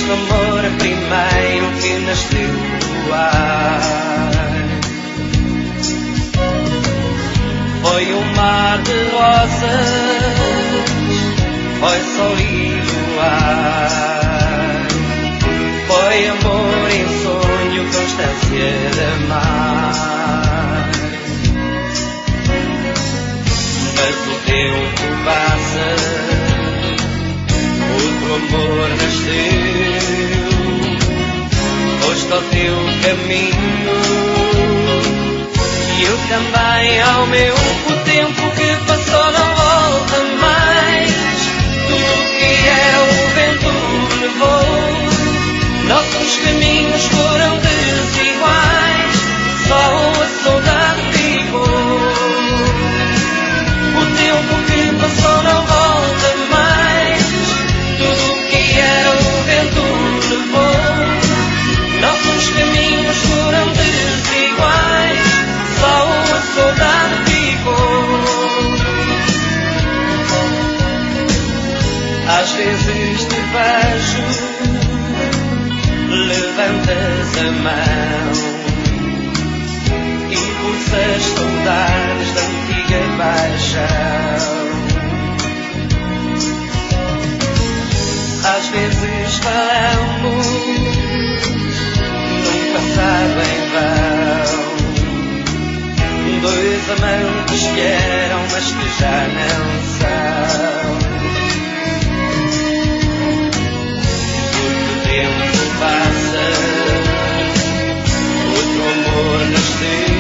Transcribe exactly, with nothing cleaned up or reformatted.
nosso amor primeiro que nasceu do ar. Foi um mar de rosas, foi sol e luar. Foi amor em sonho, constância de amar. Mas o tempo passa, outro amor nasceu. Foste ao teu caminho e eu também ao meu. O tempo que passou não volta mais. Tudo que era o vento levou. Nossos caminhos foram desiguais, só a saudade ficou. O tempo que passou não volta mais. Tudo que era o vento levou. Nossos caminhos foram desiguais, só a saudade ficou. Às vezes te vejo, levantas a mão, impulsas saudades da antiga paixão. Às vezes falamos num passado em vão, dois amantes que eram, mas que já não são. Passa, outro amor nasceu.